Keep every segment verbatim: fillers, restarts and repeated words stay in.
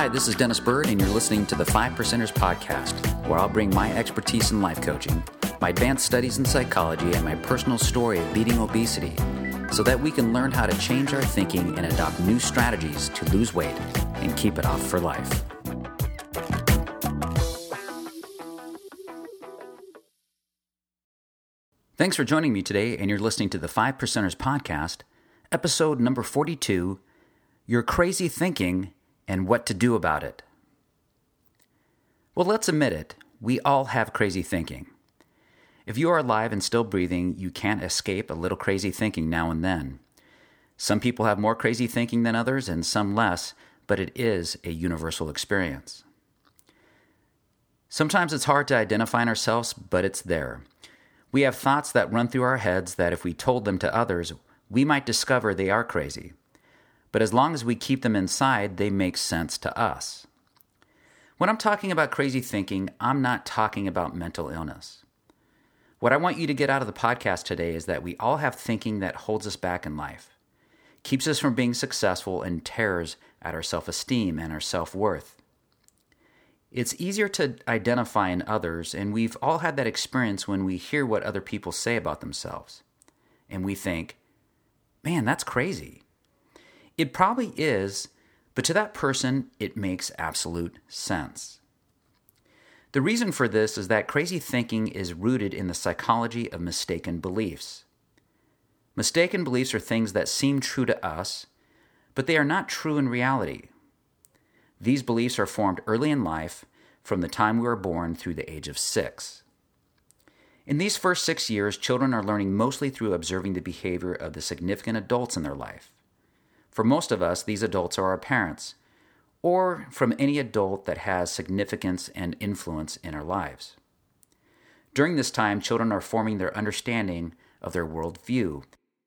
Hi, this is Dennis Bird, and you're listening to the Five Percenters Podcast, where I'll bring my expertise in life coaching, my advanced studies in psychology, and my personal story of beating obesity, so that we can learn how to change our thinking and adopt new strategies to lose weight and keep it off for life. Thanks for joining me today, and you're listening to the Five Percenters Podcast, episode number forty-two, Your Crazy Thinking and What to Do About It. Well, let's admit it, we all have crazy thinking. If you are alive and still breathing, you can't escape a little crazy thinking now and then. Some people have more crazy thinking than others and some less, but it is a universal experience. Sometimes it's hard to identify in ourselves, but it's there. We have thoughts that run through our heads that if we told them to others, we might discover they are crazy. But as long as we keep them inside, they make sense to us. When I'm talking about crazy thinking, I'm not talking about mental illness. What I want you to get out of the podcast today is that we all have thinking that holds us back in life, keeps us from being successful, and tears at our self-esteem and our self-worth. It's easier to identify in others, and we've all had that experience when we hear what other people say about themselves. And we think, man, that's crazy. It probably is, but to that person, it makes absolute sense. The reason for this is that crazy thinking is rooted in the psychology of mistaken beliefs. Mistaken beliefs are things that seem true to us, but they are not true in reality. These beliefs are formed early in life, from the time we were born through the age of six. In these first six years, children are learning mostly through observing the behavior of the significant adults in their life. For most of us, these adults are our parents, or from any adult that has significance and influence in our lives. During this time, children are forming their understanding of their worldview.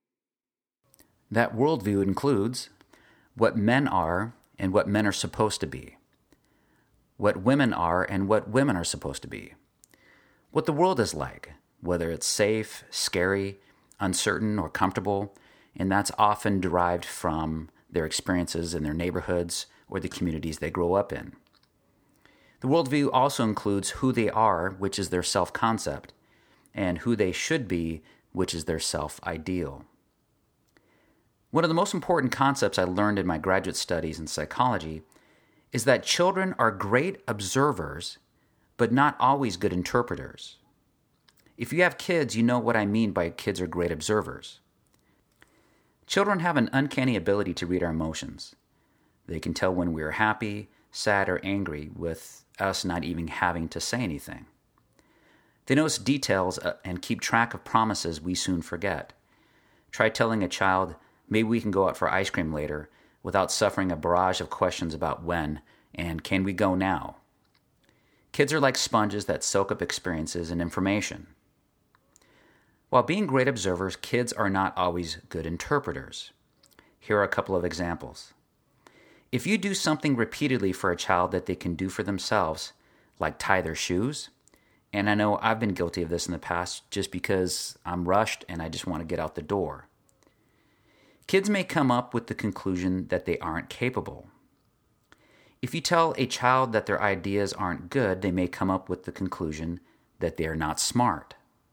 That worldview includes what men are and what men are supposed to be, what women are and what women are supposed to be, what the world is like, whether it's safe, scary, uncertain, or comfortable, and that's often derived from their experiences in their neighborhoods or the communities they grow up in. The worldview also includes who they are, which is their self-concept, and who they should be, which is their self-ideal. One of the most important concepts I learned in my graduate studies in psychology is that children are great observers, but not always good interpreters. If you have kids, you know what I mean by kids are great observers. Children have an uncanny ability to read our emotions. They can tell when we are happy, sad, or angry with us not even having to say anything. They notice details and keep track of promises we soon forget. Try telling a child, maybe we can go out for ice cream later, without suffering a barrage of questions about when and can we go now. Kids are like sponges that soak up experiences and information. While being great observers, kids are not always good interpreters. Here are a couple of examples. If you do something repeatedly for a child that they can do for themselves, like tie their shoes, and I know I've been guilty of this in the past just because I'm rushed and I just want to get out the door. Kids may come up with the conclusion that they aren't capable. If you tell a child that their ideas aren't good, they may come up with the conclusion that they are not smart.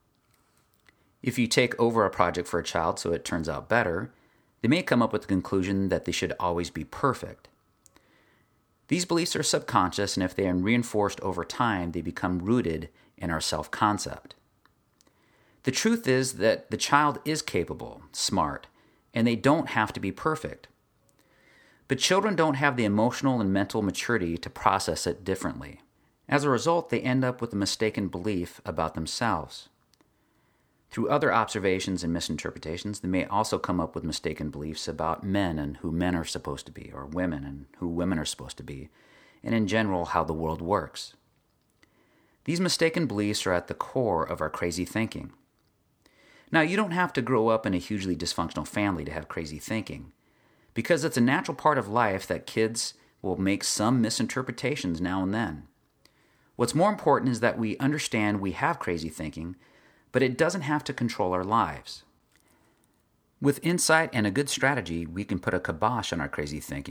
If you take over a project for a child so it turns out better, they may come up with the conclusion that they should always be perfect. These beliefs are subconscious, and if they are reinforced over time, they become rooted in our self-concept. The truth is that the child is capable, smart, and they don't have to be perfect. But children don't have the emotional and mental maturity to process it differently. As a result, they end up with a mistaken belief about themselves. Through other observations and misinterpretations, they may also come up with mistaken beliefs about men and who men are supposed to be, or women and who women are supposed to be, and in general, how the world works. These mistaken beliefs are at the core of our crazy thinking. Now, you don't have to grow up in a hugely dysfunctional family to have crazy thinking, because it's a natural part of life that kids will make some misinterpretations now and then. What's more important is that we understand we have crazy thinking, but it doesn't have to control our lives. With insight and a good strategy, we can put a kibosh on our crazy thinking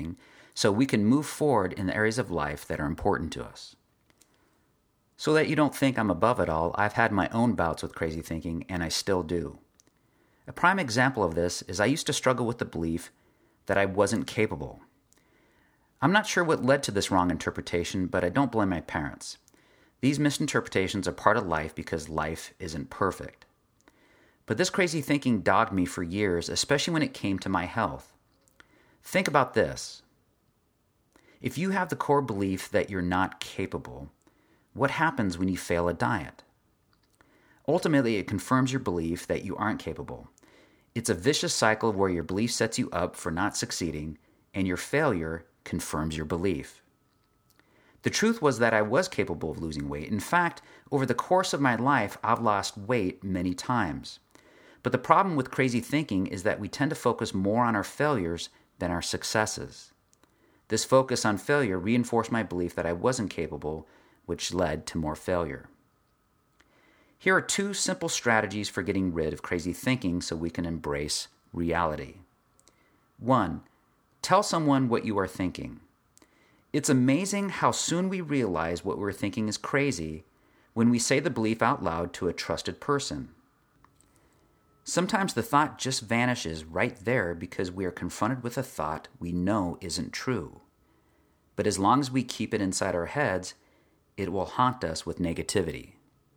so we can move forward in the areas of life that are important to us. So that you don't think I'm above it all, I've had my own bouts with crazy thinking, and I still do. A prime example of this is I used to struggle with the belief that I wasn't capable. I'm not sure what led to this wrong interpretation, but I don't blame my parents. These misinterpretations are part of life because life isn't perfect. But this crazy thinking dogged me for years, especially when it came to my health. Think about this. If you have the core belief that you're not capable, what happens when you fail a diet? Ultimately, it confirms your belief that you aren't capable. It's a vicious cycle where your belief sets you up for not succeeding, and your failure confirms your belief. The truth was that I was capable of losing weight. In fact, over the course of my life, I've lost weight many times. But the problem with crazy thinking is that we tend to focus more on our failures than our successes. This focus on failure reinforced my belief that I wasn't capable, which led to more failure. Here are two simple strategies for getting rid of crazy thinking so we can embrace reality. One, tell someone what you are thinking. It's amazing how soon we realize what we're thinking is crazy when we say the belief out loud to a trusted person. Sometimes the thought just vanishes right there because we are confronted with a thought we know isn't true. But as long as we keep it inside our heads, it will haunt us with negativity.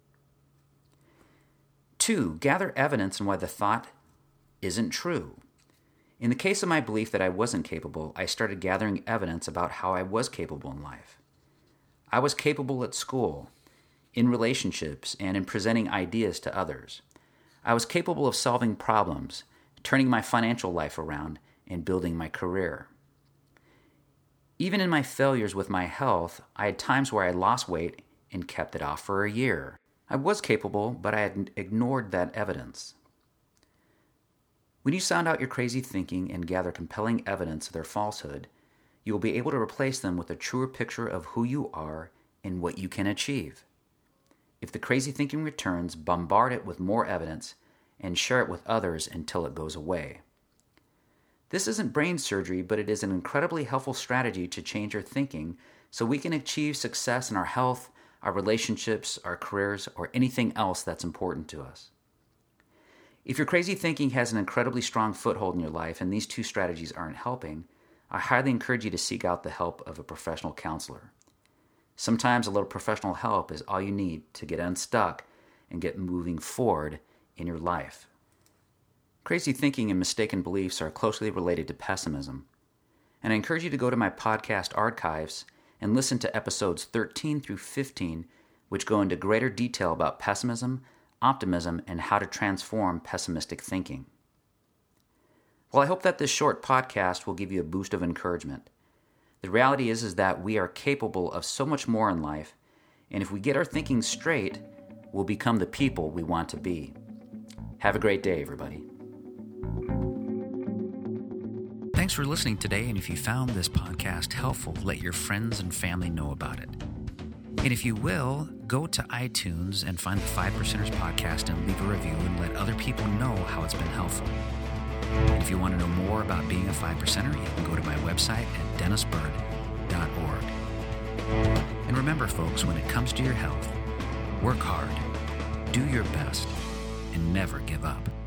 Two, gather evidence on why the thought isn't true. In the case of my belief that I wasn't capable, I started gathering evidence about how I was capable in life. I was capable at school, in relationships, and in presenting ideas to others. I was capable of solving problems, turning my financial life around, and building my career. Even in my failures with my health, I had times where I lost weight and kept it off for a year. I was capable, but I had ignored that evidence. When you sound out your crazy thinking and gather compelling evidence of their falsehood, you will be able to replace them with a truer picture of who you are and what you can achieve. If the crazy thinking returns, bombard it with more evidence and share it with others until it goes away. This isn't brain surgery, but it is an incredibly helpful strategy to change your thinking so we can achieve success in our health, our relationships, our careers, or anything else that's important to us. If your crazy thinking has an incredibly strong foothold in your life and these two strategies aren't helping, I highly encourage you to seek out the help of a professional counselor. Sometimes a little professional help is all you need to get unstuck and get moving forward in your life. Crazy thinking and mistaken beliefs are closely related to pessimism, and I encourage you to go to my podcast archives and listen to episodes thirteen through fifteen, which go into greater detail about pessimism, optimism, and how to transform pessimistic thinking. Well, I hope that this short podcast will give you a boost of encouragement. The reality is, is that we are capable of so much more in life, and if we get our thinking straight, we'll become the people we want to be. Have a great day, everybody. Thanks for listening today, and if you found this podcast helpful, let your friends and family know about it. And if you will, go to iTunes and find the Five Percenters podcast and leave a review and let other people know how it's been helpful. And if you want to know more about being a Five Percenter, you can go to my website at dennis bird dot org. And remember, folks, when it comes to your health, work hard, do your best, and never give up.